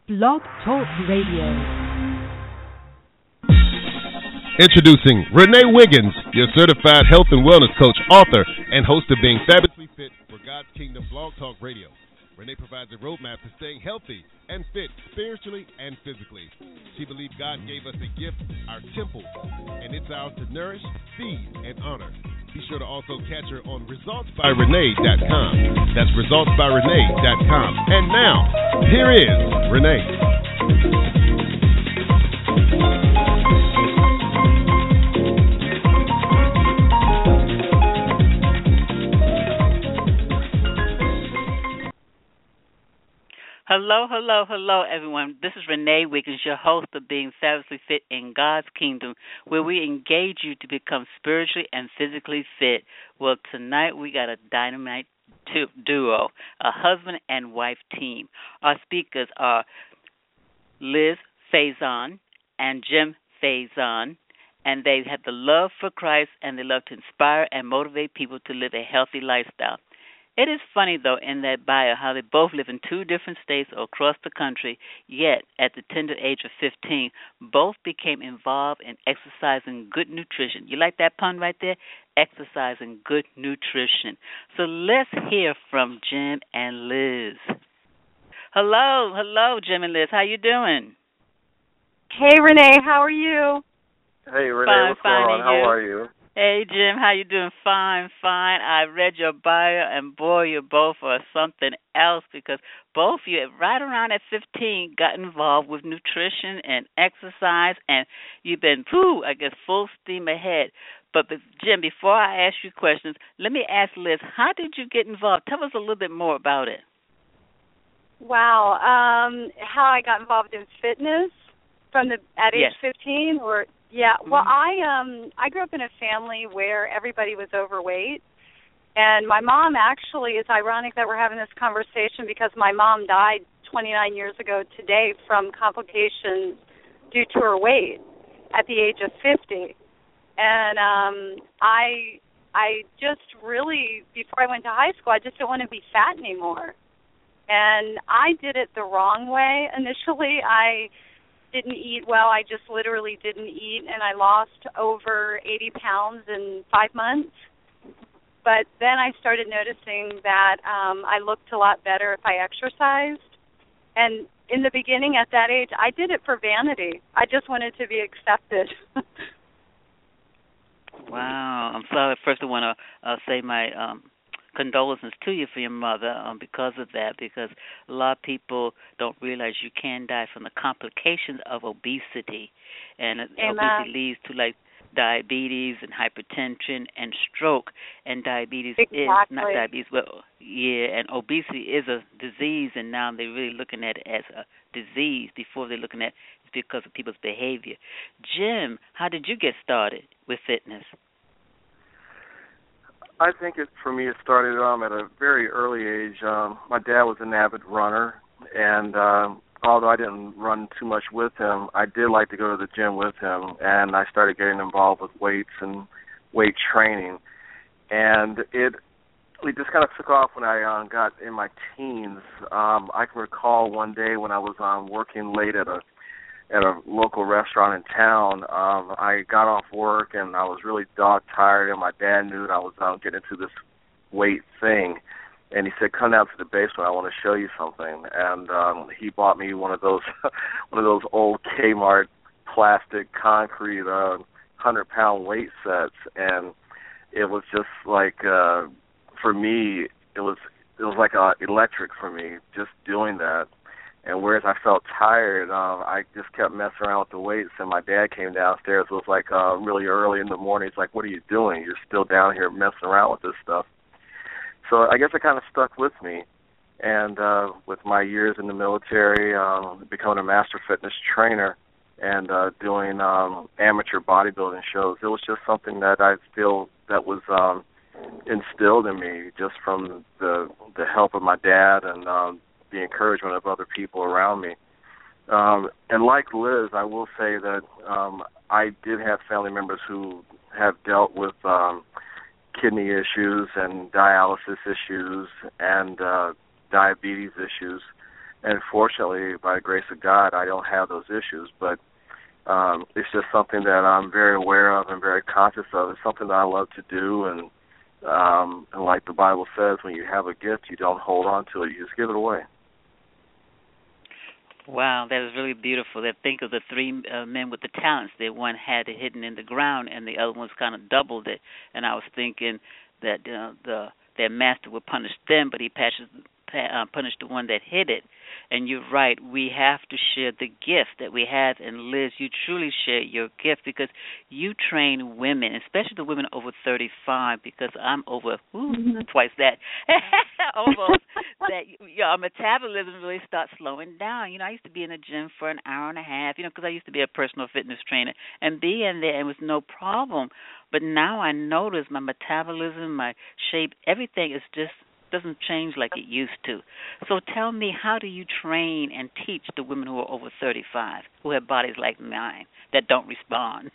Blog Talk Radio. Introducing Renee Wiggins, your certified health and wellness coach, author, and host of Being Fabulously Fit for God's Kingdom Blog Talk Radio. Renee provides a roadmap to staying healthy and fit spiritually and physically. She believes God gave us a gift, our temple, and it's ours to nourish, feed, and honor. Be sure to also catch her on ResultsByRenee.com. That's ResultsByRenee.com. And now, here is Renee. Hello, everyone. This is Renee Wiggins, your host of Being Fabulously Fit in God's Kingdom, where we engage you to become spiritually and physically fit. Well, tonight we got a dynamite duo, a husband and wife team. Our speakers are Liz Faison and Jim Faison, and they have the love for Christ, and they love to inspire and motivate people to live a healthy lifestyle. It is funny, though, in that bio, how they both live in two different states or across the country, yet at the tender age of 15, both became involved in exercising good nutrition. You like that pun right there? Exercising good nutrition. So let's hear from Jim and Liz. Hello, Jim and Liz. How you doing? Hey, Renee. How are you? Hey, Renee. What's going on? How are you? Hey, Jim, how you doing? Fine. I read your bio, and boy, you both are something else, because both of you, right around at 15, got involved with nutrition and exercise, and you've been, full steam ahead. But, Jim, before I ask you questions, let me ask Liz, how did you get involved? Tell us a little bit more about it. Wow. How I got involved in fitness at age 15, or... Yeah, well, I grew up in a family where everybody was overweight, and my mom actually, it's ironic that we're having this conversation because my mom died 29 years ago today from complications due to her weight at the age of 50. And I just really, before I went to high school, I just didn't want to be fat anymore. And I did it the wrong way. Initially, I didn't eat well. I just literally didn't eat, and I lost over 80 pounds in 5 months. But then I started noticing that I looked a lot better if I exercised. And in the beginning, at that age, I did it for vanity. I just wanted to be accepted. Wow. I'm sorry. First, I want to say my condolences to you for your mother because of that, because a lot of people don't realize you can die from the complications of obesity, and obesity leads to like diabetes and hypertension and stroke, and diabetes is not diabetes, and obesity is a disease, and now they're really looking at it as a disease before they're looking at it because of people's behavior. Jim, how did you get started with fitness? I think for me it started at a very early age. My dad was an avid runner, and although I didn't run too much with him, I did like to go to the gym with him, and I started getting involved with weights and weight training. And it just kind of took off when I got in my teens. I can recall one day when I was working late at a local restaurant in town. I got off work, and I was really dog-tired, and my dad knew that I was getting into this weight thing. And he said, "Come down to the basement. I want to show you something." And he bought me one of those old Kmart plastic concrete 100-pound weight sets. And it was just like, for me, it was like electric for me, just doing that. And whereas I felt tired, I just kept messing around with the weights, and my dad came downstairs. It was like really early in the morning. He's like, "What are you doing? You're still down here messing around with this stuff." So I guess it kind of stuck with me. And with my years in the military, becoming a master fitness trainer and doing amateur bodybuilding shows, it was just something that I feel that was instilled in me just from the help of my dad and the encouragement of other people around me. And like Liz, I will say that I did have family members who have dealt with kidney issues and dialysis issues and diabetes issues. And fortunately, by the grace of God, I don't have those issues. But it's just something that I'm very aware of and very conscious of. It's something that I love to do, and like the Bible says, when you have a gift, you don't hold on to it. You just give it away. Wow, that is really beautiful. That think of the three men with the talents. That one had it hidden in the ground, and the other one's kind of doubled it. And I was thinking that their master would punish them, but he punished the one that hid it. And you're right, we have to share the gift that we have. And Liz, you truly share your gift because you train women, especially the women over 35, because I'm over twice that, almost, that our metabolism really starts slowing down. I used to be in the gym for an hour and a half, because I used to be a personal fitness trainer and be in there and it was no problem. But now I notice my metabolism, my shape, everything is just doesn't change like it used to. So tell me, how do you train and teach the women who are over 35, who have bodies like mine that don't respond?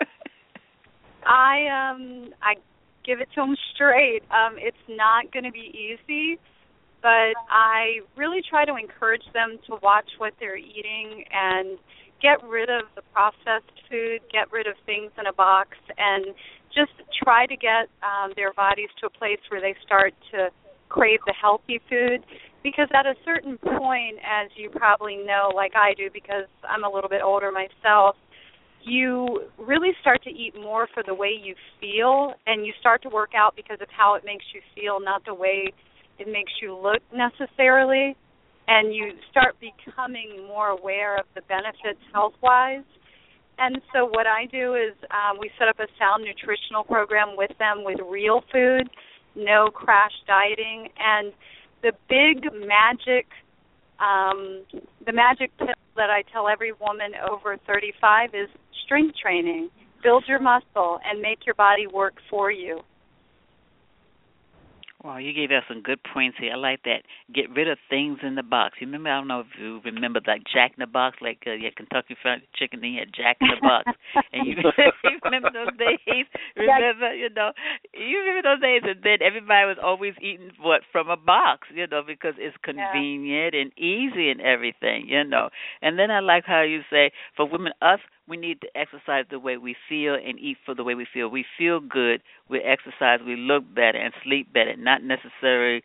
I give it to them straight. It's not going to be easy, but I really try to encourage them to watch what they're eating and get rid of the processed food, get rid of things in a box, and just try to get their bodies to a place where they start to crave the healthy food, because at a certain point, as you probably know, like I do, because I'm a little bit older myself, you really start to eat more for the way you feel, and you start to work out because of how it makes you feel, not the way it makes you look necessarily, and you start becoming more aware of the benefits health-wise. And so what I do is we set up a sound nutritional program with them with real food, no crash dieting, and the big magic pill that I tell every woman over 35 is strength training. Build your muscle and make your body work for you. Well, you gave us some good points here. I like that. Get rid of things in the box. You remember, I don't know if you remember, like Jack in the Box, like Kentucky Fried Chicken, then you had Jack in the Box. And you remember those days? Remember, you remember those days? And then everybody was always eating, from a box, because it's convenient and easy and everything, And then I like how you say, for women, we need to exercise the way we feel and eat for the way we feel. We feel good, we exercise, we look better and sleep better, not necessarily,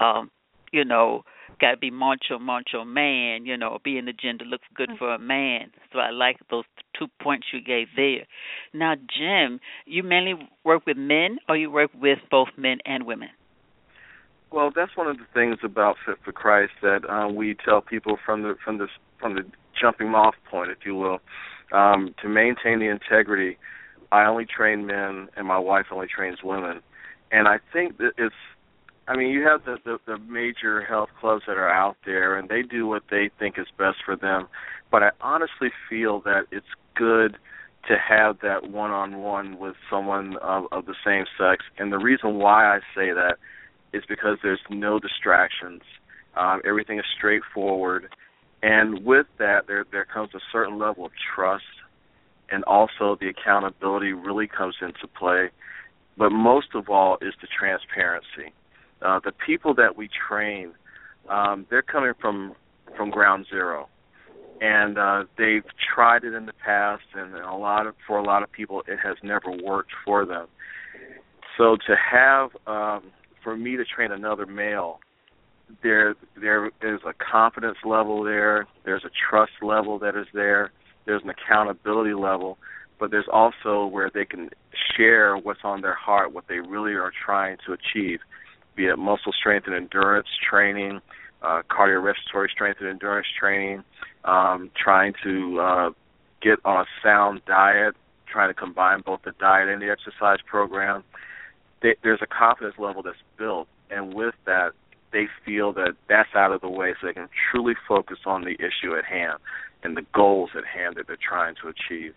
got to be macho man, be in the gym to look good for a man. So I like those 2 points you gave there. Now, Jim, you mainly work with men or you work with both men and women? Well, that's one of the things about Fit for Christ that we tell people from the jumping off point, if you will. To maintain the integrity, I only train men, and my wife only trains women. And I think that you have the major health clubs that are out there, and they do what they think is best for them. But I honestly feel that it's good to have that one-on-one with someone of the same sex. And the reason why I say that is because there's no distractions. Everything is straightforward. And with that, there comes a certain level of trust, and also the accountability really comes into play. But most of all is the transparency. The people that we train, they're coming from ground zero, and they've tried it in the past, and for a lot of people, it has never worked for them. So to have, for me to train another male, there is a confidence level there. There's a trust level that is there. There's an accountability level, but there's also where they can share what's on their heart, what they really are trying to achieve, be it muscle strength and endurance training, cardiorespiratory strength and endurance training, trying to get on a sound diet, trying to combine both the diet and the exercise program. There's a confidence level that's built, and with that, they feel that that's out of the way so they can truly focus on the issue at hand and the goals at hand that they're trying to achieve.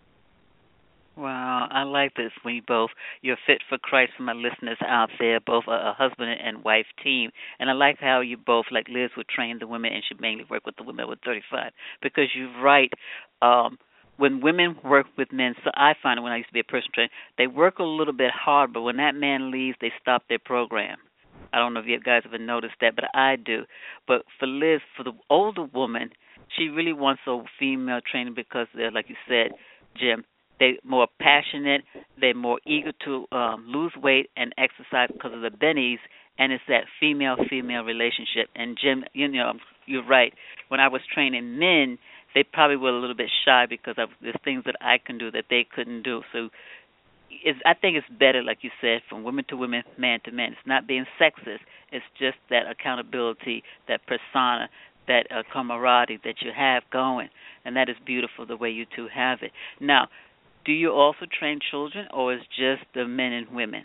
Wow, I like this. You're fit for Christ for my listeners out there, both a husband and wife team. And I like how you both, like Liz, would train the women and should mainly work with the women over 35. Because you're right, when women work with men, so I find it when I used to be a personal trainer, they work a little bit hard, but when that man leaves, they stop their program. I don't know if you guys ever noticed that, but I do. But for Liz, for the older woman, she really wants a female trainer because they're, like you said, Jim, they're more passionate, they're more eager to lose weight and exercise because of the bennies, and it's that female-female relationship. And Jim, you're right. When I was training men, they probably were a little bit shy because of there's things that I can do that they couldn't do. So I think it's better, like you said, from women to women, man to man. It's not being sexist. It's just that accountability, that persona, that camaraderie that you have going. And that is beautiful the way you two have it. Now, do you also train children, or is just the men and women?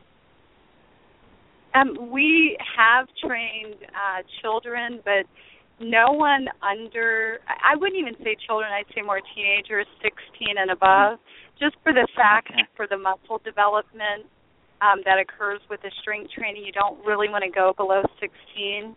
We have trained children, but no one under, I wouldn't even say children, I'd say more teenagers, 16 and above, just for the fact, for the muscle development that occurs with the strength training. You don't really want to go below 16.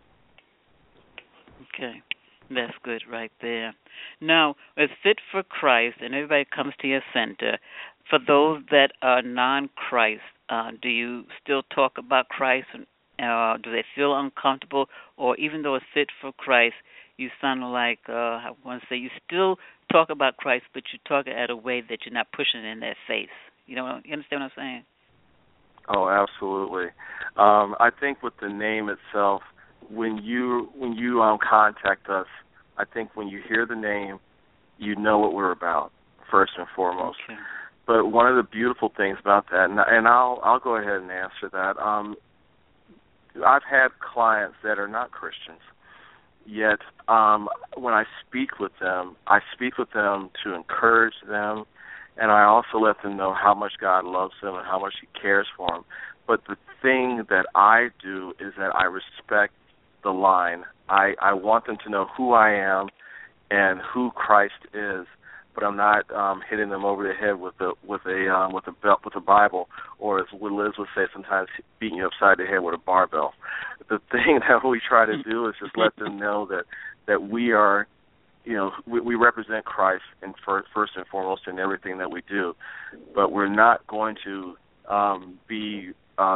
Okay. That's good right there. Now, with Fit for Christ, and everybody comes to your center, for those that are non-Christ, do you still talk about Christ? Do they feel uncomfortable? Or even though it's Fit for Christ, you sound like, I want to say, you still talk about Christ, but you talk it at a way that you're not pushing it in their face. You understand what I'm saying? Oh, absolutely. I think with the name itself, when you contact us, I think when you hear the name, you know what we're about, first and foremost. Okay. But one of the beautiful things about that, and I'll go ahead and answer that. I've had clients that are not Christians, yet when I speak with them to encourage them, and I also let them know how much God loves them and how much He cares for them. But the thing that I do is that I respect the line. I want them to know who I am and who Christ is, but I'm not hitting them over the head with a Bible, or as Liz would say sometimes, beating you upside the head with a barbell. The thing that we try to do is just let them know that we are, we represent Christ in first and foremost in everything that we do, but we're not going to be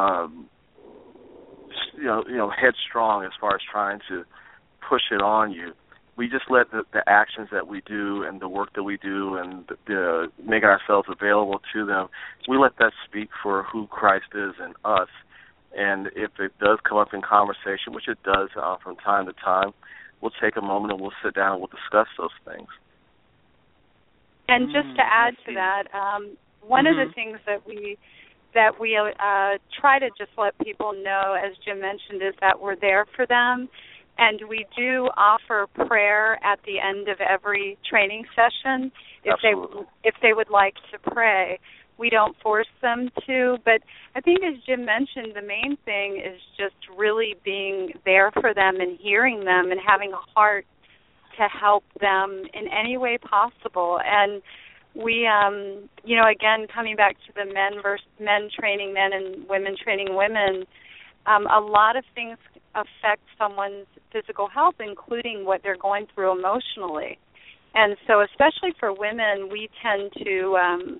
headstrong as far as trying to push it on you. We just let the actions that we do and the work that we do and the make ourselves available to them, we let that speak for who Christ is in us. And if it does come up in conversation, which it does from time to time, we'll take a moment and we'll sit down and we'll discuss those things. And just to add to that, one of the things that we try to just let people know, as Jim mentioned, is that we're there for them. And we do offer prayer at the end of every training session if they would like to pray. We don't force them to, but I think, as Jim mentioned, the main thing is just really being there for them and hearing them and having a heart to help them in any way possible. And we, again, coming back to the men training men and women training women, a lot of things affect someone's physical health, including what they're going through emotionally. And so, especially for women, we tend to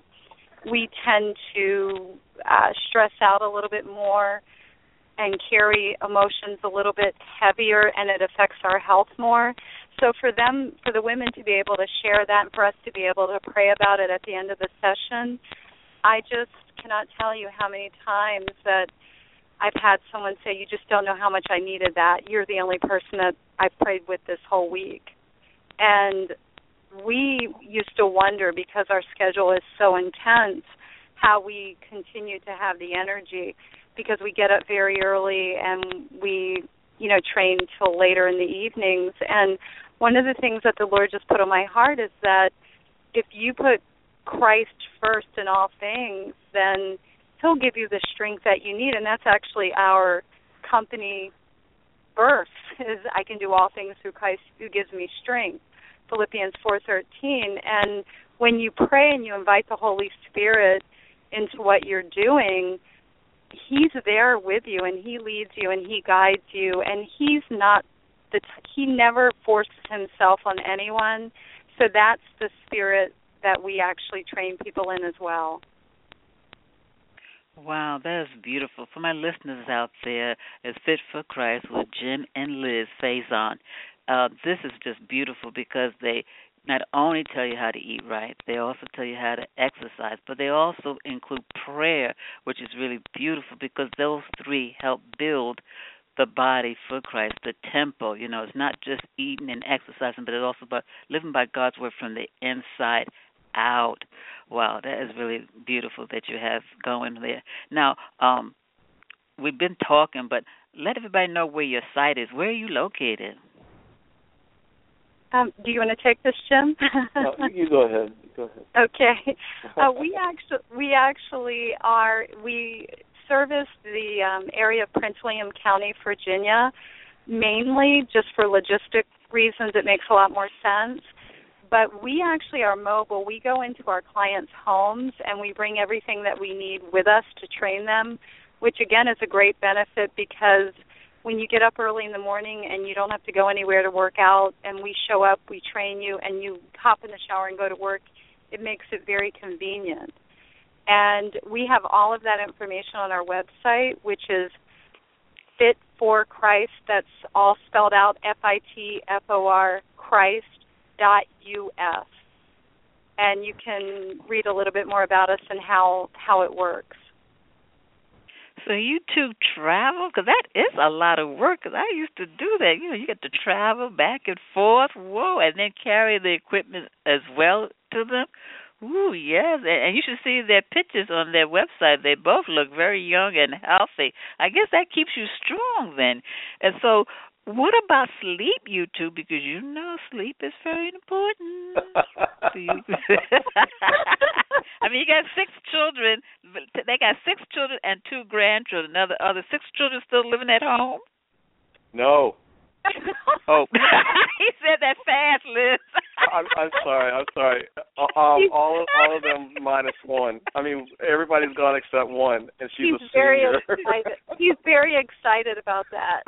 stress out a little bit more and carry emotions a little bit heavier, and it affects our health more. So for the women to be able to share that and for us to be able to pray about it at the end of the session, I just cannot tell you how many times that I've had someone say, "You just don't know how much I needed that. You're the only person that I've prayed with this whole week." And we used to wonder, because our schedule is so intense, how we continue to have the energy, because we get up very early and we, train till later in the evenings. And one of the things that the Lord just put on my heart is that if you put Christ first in all things, then He'll give you the strength that you need. And that's actually our company verse, is I can do all things through Christ who gives me strength, Philippians 4:13. And when you pray and you invite the Holy Spirit into what you're doing, He's there with you, and He leads you, and He guides you, and He never forces Himself on anyone. So that's the spirit that we actually train people in as well. Wow, that is beautiful. For my listeners out there, it's Fit for Christ with Jim and Liz Faison. This is just beautiful because they not only tell you how to eat right, they also tell you how to exercise, but they also include prayer, which is really beautiful because those three help build the body for Christ, the temple. You know, it's not just eating and exercising, but it's also about living by God's word from the inside out. Wow, that is really beautiful that you have going there. Now, we've been talking, but let everybody know where your site is. Where are you located? Do you want to take this, Jim? No, you go ahead. Go ahead. Okay. We actually are. We service the area of Prince William County, Virginia, mainly just for logistic reasons. It makes a lot more sense. But we actually are mobile. We go into our clients' homes and we bring everything that we need with us to train them, which again is a great benefit because when you get up early in the morning and you don't have to go anywhere to work out and we show up, we train you, and you hop in the shower and go to work, it makes it very convenient. And we have all of that information on our website, which is Fit for Christ. That's all spelled out, FITFOR Christ. .us, and you can read a little bit more about us and how it works. So you two travel? Because that is a lot of work, because I used to do that. You know, you get to travel back and forth, whoa, and then carry the equipment as well to them. Ooh, yes, and you should see their pictures on their website. They both look very young and healthy. I guess that keeps you strong then. And so what about sleep, you two? Because you know sleep is very important. I mean, you got 6 children. They got 6 children and 2 grandchildren. Now, the other 6 children still living at home? No. Oh, he said that fast, Liz. I'm sorry. All of them minus one. I mean, everybody's gone except one, and she's a senior. Very excited. He's very excited about that.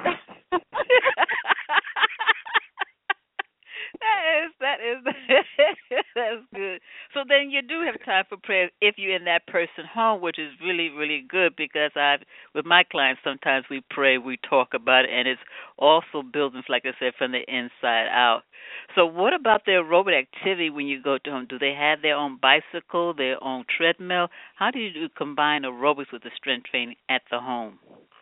That is that's good. So then you do have time for prayer if you're in that person's home, which is really, really good because with my clients, sometimes we pray, we talk about it, and it's also building, like I said, from the inside out. So what about their aerobic activity when you go to them? Do they have their own bicycle, their own treadmill? How do you combine aerobics with the strength training at the home?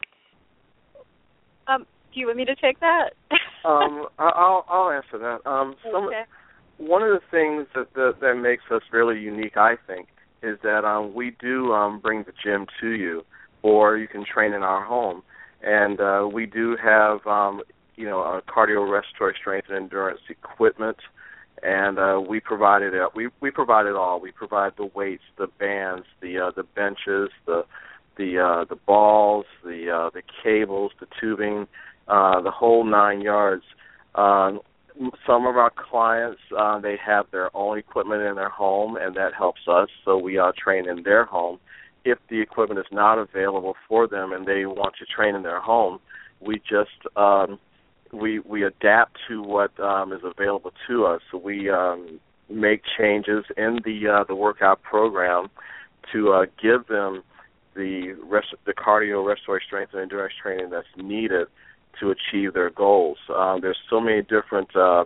Do you want me to take that? I'll answer that. Okay. One of the things that makes us really unique, I think, is that we do bring the gym to you, or you can train in our home, and we do have a cardiorespiratory strength and endurance equipment, and we provide it. We provide it all. We provide the weights, the bands, the benches, the balls, the cables, the tubing. The whole 9 yards. Some of our clients, they have their own equipment in their home, and that helps us, so we train in their home. If the equipment is not available for them and they want to train in their home, we just we adapt to what is available to us. So we make changes in the workout program to give them the cardiorespiratory strength and endurance training that's needed to achieve their goals. There's so many different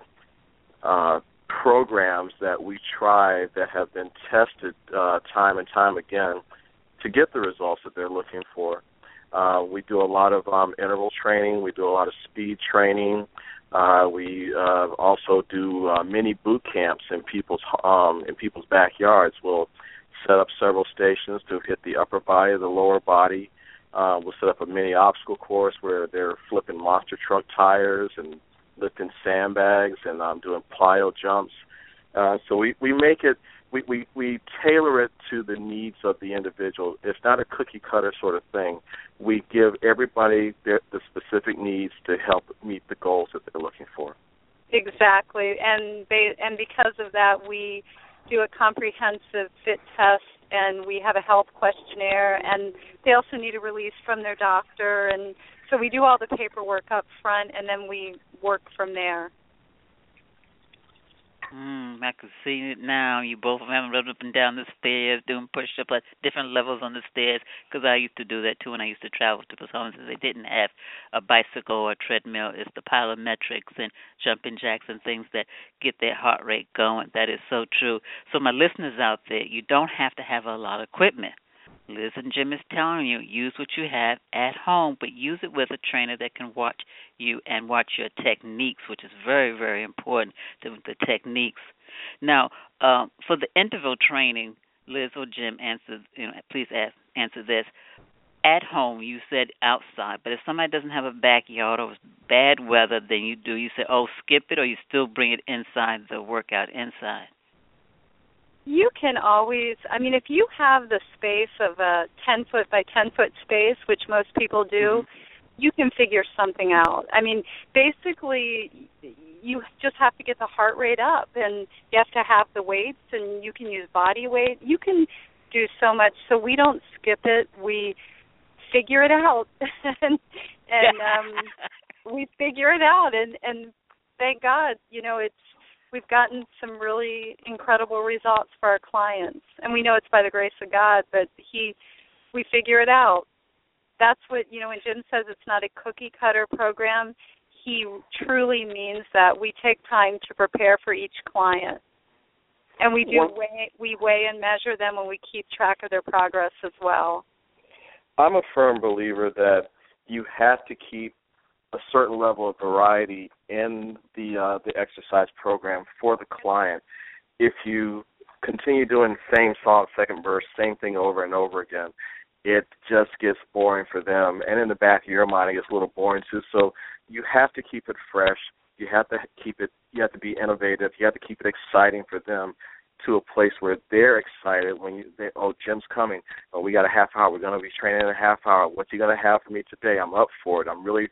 programs that we try that have been tested time and time again to get the results that they're looking for. We do a lot of interval training. We do a lot of speed training. We also do mini boot camps in people's backyards. We'll set up several stations to hit the upper body, the lower body. We'll set up a mini obstacle course where they're flipping monster truck tires and lifting sandbags and doing plyo jumps. So we make it, we tailor it to the needs of the individual. It's not a cookie cutter sort of thing. We give everybody the specific needs to help meet the goals that they're looking for. Exactly, and because of that, we do a comprehensive fit test, and we have a health questionnaire, and they also need a release from their doctor, and so we do all the paperwork up front, and then we work from there. I can see it now. You both of them running up and down the stairs, doing push-ups at different levels on the stairs, because I used to do that, too, when I used to travel to those homes. They didn't have a bicycle or a treadmill. It's the plyometrics and jumping jacks and things that get their heart rate going. That is so true. So my listeners out there, you don't have to have a lot of equipment. Liz and Jim is telling you, use what you have at home, but use it with a trainer that can watch you and watch your techniques, which is very, very important, the techniques. Now, for the interval training, Liz or Jim, please answer this. At home, you said outside, but if somebody doesn't have a backyard or it's bad weather, then you say, skip it, or you still bring it inside the workout inside? You can always, if you have the space of a 10-foot by 10-foot space, which most people do, you can figure something out. Basically, you just have to get the heart rate up, and you have to have the weights, and you can use body weight. You can do so much. So we don't skip it. We figure it out. and we figure it out, and thank God, we've gotten some really incredible results for our clients. And we know it's by the grace of God, but we figure it out. That's what, when Jim says it's not a cookie-cutter program, he truly means that we take time to prepare for each client. And we weigh and measure them, and we keep track of their progress as well. I'm a firm believer that you have to keep a certain level of variety in the exercise program for the client. If you continue doing the same song, second verse, same thing over and over again, it just gets boring for them. And in the back of your mind, it gets a little boring too. So you have to keep it fresh. You have to be innovative. You have to keep it exciting for them, to a place where they're excited when Jim's coming. We got a half hour. We're going to be training in a half hour. What's he going to have for me today? I'm up for it. I'm really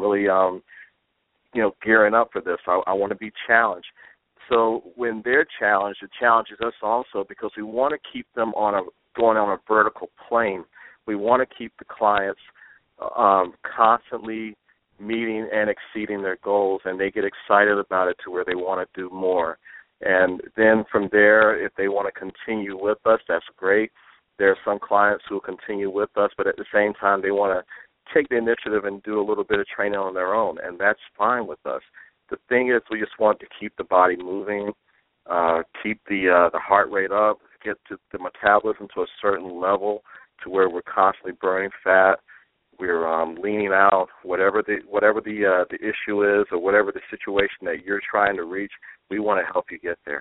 gearing up for this. I want to be challenged. So when they're challenged, it challenges us also, because we want to keep them going on a vertical plane. We want to keep the clients constantly meeting and exceeding their goals, and they get excited about it to where they want to do more. And then from there, if they want to continue with us, that's great. There are some clients who will continue with us, but at the same time, they want to take the initiative and do a little bit of training on their own, and that's fine with us. The thing is, we just want to keep the body moving, keep the heart rate up, get to the metabolism to a certain level to where we're constantly burning fat. We're leaning out, whatever the issue is, or whatever the situation that you're trying to reach. We want to help you get there.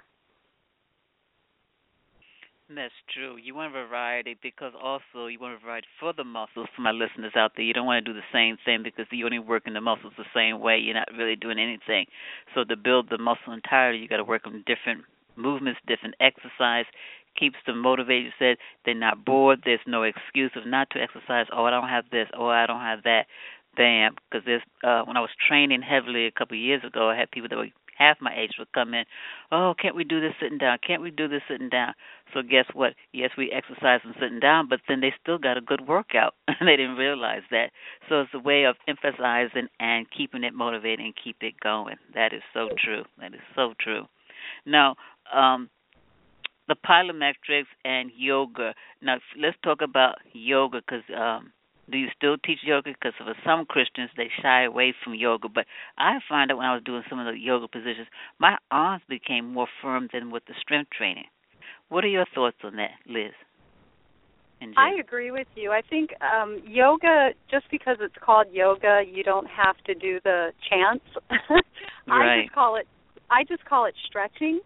That's true. You want a variety, because also you want a variety for the muscles. For my listeners out there, you don't want to do the same thing, because you're only working the muscles the same way. You're not really doing anything. So to build the muscle entirely, you got to work on different movements, different exercise. Keeps them motivated. You said they're not bored. There's no excuse of not to exercise. I don't have this. I don't have that. Bam. Because when I was training heavily a couple of years ago, I had people that were half my age would come in. Can't we do this sitting down? Can't we do this sitting down? So guess what? Yes, we exercise and sitting down, but then they still got a good workout. And they didn't realize that. So it's a way of emphasizing and keeping it motivated and keep it going. That is so true. That is so true. Now, the plyometrics and yoga. Now, let's talk about yoga, because do you still teach yoga? Because for some Christians, they shy away from yoga. But I find that when I was doing some of the yoga positions, my arms became more firm than with the strength training. What are your thoughts on that, Liz? I agree with you. I think yoga, just because it's called yoga, you don't have to do the chants. Right. I just call it stretching.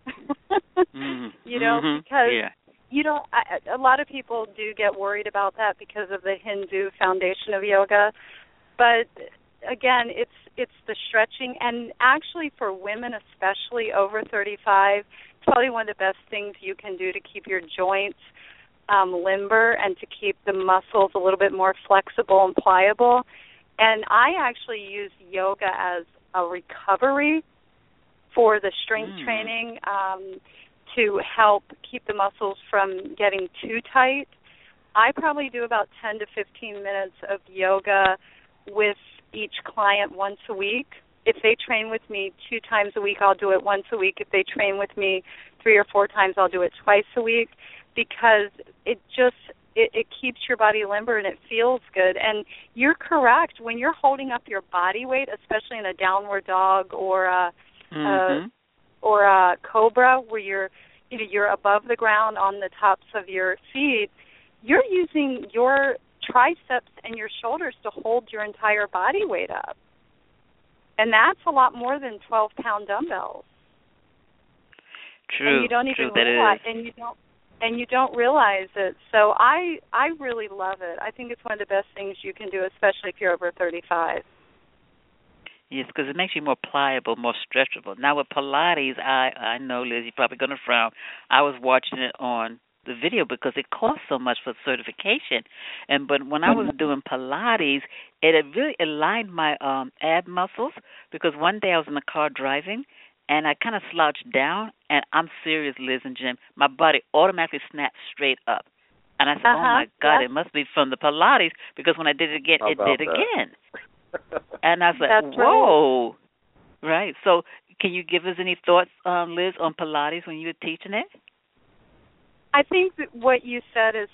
Because a lot of people do get worried about that because of the Hindu foundation of yoga. But again, it's the stretching, and actually for women, especially over 35, it's probably one of the best things you can do to keep your joints limber and to keep the muscles a little bit more flexible and pliable. And I actually use yoga as a recovery for the strength training to help keep the muscles from getting too tight. I probably do about 10 to 15 minutes of yoga with each client once a week, if they train with me 2 times a week, I'll do it once a week. If they train with me 3 or 4 times, I'll do it twice a week, because it keeps your body limber and it feels good. And you're correct. When you're holding up your body weight, especially in a downward dog or a cobra, where you're above the ground on the tops of your feet, you're using your triceps and your shoulders to hold your entire body weight up. And that's a lot more than 12-pound dumbbells. True. And you don't even true, realize, that is. and you don't realize it. So I really love it. I think it's one of the best things you can do, especially if you're over 35. Yes, because it makes you more pliable, more stretchable. Now with Pilates, I know, Liz, you're probably going to frown. I was watching it on the video because it costs so much for certification. But when I was doing Pilates, it really aligned my ab muscles, because one day I was in the car driving, and I kind of slouched down, and I'm serious, Liz and Jim, my body automatically snapped straight up. And I said, oh, my God, It must be from the Pilates, because when I did it again, it did again. And I was like, whoa. Right. So can you give us any thoughts, Liz, on Pilates when you were teaching it? I think that what you said is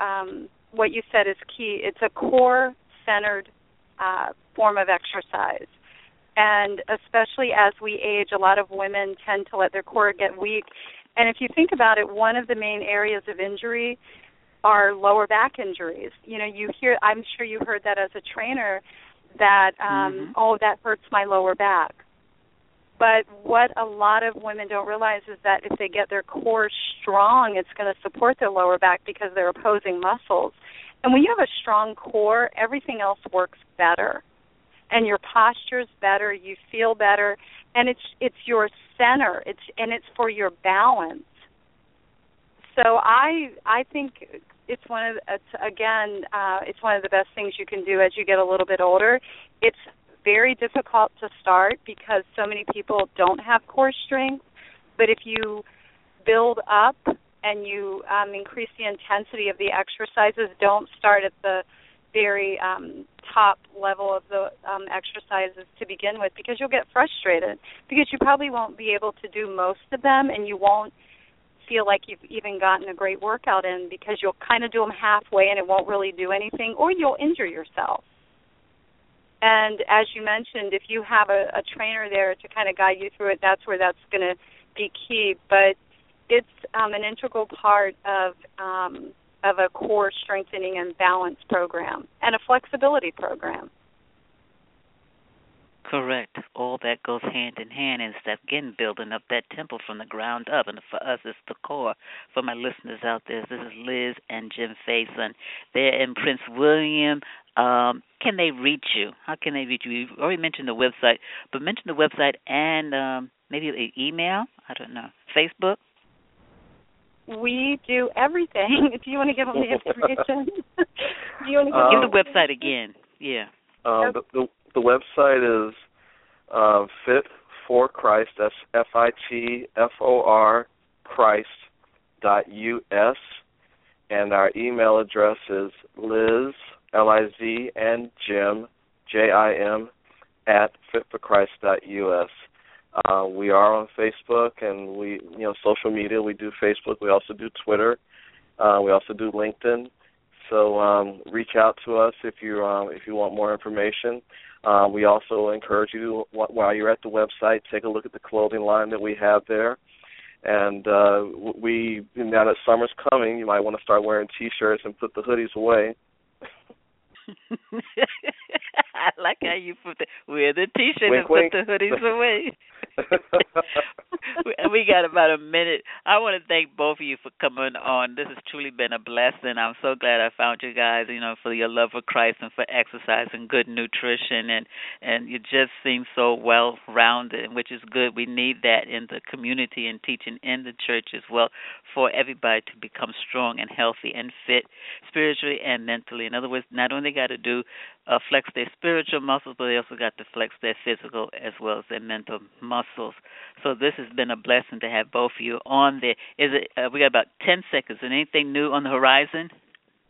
key. It's a core-centered form of exercise. And especially as we age, a lot of women tend to let their core get weak. And if you think about it, one of the main areas of injury are lower back injuries. You know, I'm sure you heard that as a trainer, that, that hurts my lower back. But what a lot of women don't realize is that if they get their core strong, it's going to support their lower back because they're opposing muscles. And when you have a strong core, everything else works better. And your posture's better, you feel better, and it's your center. It's for your balance. So I think it's one of the best things you can do as you get a little bit older. It's very difficult to start because so many people don't have core strength, but if you build up and you increase the intensity of the exercises, don't start at the very top level of the exercises to begin with, because you'll get frustrated, because you probably won't be able to do most of them, and you won't feel like you've even gotten a great workout in, because you'll kind of do them halfway and it won't really do anything, or you'll injure yourself. And as you mentioned, if you have a trainer there to kind of guide you through it, that's where that's going to be key. But it's an integral part of a core strengthening and balance program and a flexibility program. Correct. All that goes hand in hand, and it's again building up that temple from the ground up. And for us, it's the core. For my listeners out there, this is Liz and Jim Faison. They're in Prince William. Can they reach you? How can they reach you? You've already mentioned the website, but mention the website and maybe an email. I don't know. Facebook? We do everything. Do you want to give them the information? Give the website again. Yeah. The website is Fit for Christ. That's FITFOR Christ.us, and our email address is Liz, L-I-Z, and Jim, J-I-M, at fitforchrist.us. We are on Facebook, and social media. We do Facebook. We also do Twitter. We also do LinkedIn. So reach out to us if you want more information. We also encourage you, while you're at the website, take a look at the clothing line that we have there. And now that summer's coming, you might want to start wearing T-shirts and put the hoodies away. I like how you wear the T-shirt and wink. Put the hoodies away. We got about a minute. I want to thank both of you for coming on. This has truly been a blessing. I'm so glad I found you guys, for your love for Christ and for exercise and good nutrition. And you just seem so well-rounded, which is good. We need that in the community and teaching in the church as well, for everybody to become strong and healthy and fit spiritually and mentally. In other words, not only got to do flex their spiritual muscles, but they also got to flex their physical as well as their mental muscles. So this has been a blessing to have both of you on there. We got about 10 seconds. Is there anything new on the horizon?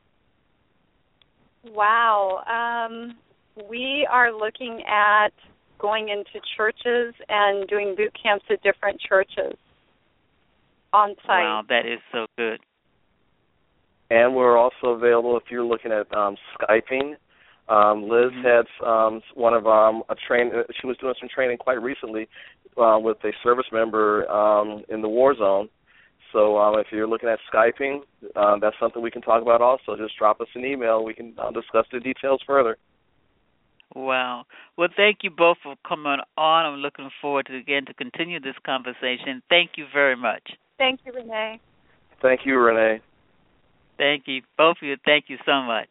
Wow. We are looking at going into churches and doing boot camps at different churches on site. Wow, that is so good. And we're also available if you're looking at Skyping. Liz had a train. She was doing some training quite recently with a service member in the war zone. So if you're looking at Skyping, that's something we can talk about also. Just drop us an email. We can discuss the details further. Wow. Well, thank you both for coming on. I'm looking forward to continue this conversation. Thank you very much. Thank you, Renee. Thank you, Renee. Thank you. Both of you, thank you so much.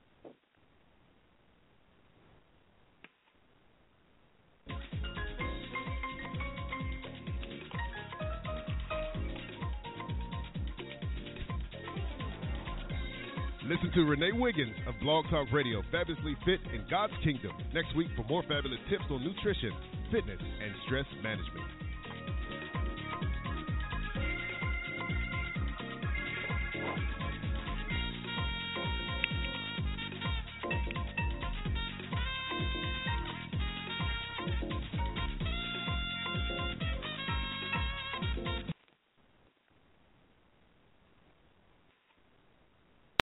Listen to Renee Wiggins of Blog Talk Radio, Fabulously Fit in God's Kingdom, next week for more fabulous tips on nutrition, fitness, and stress management.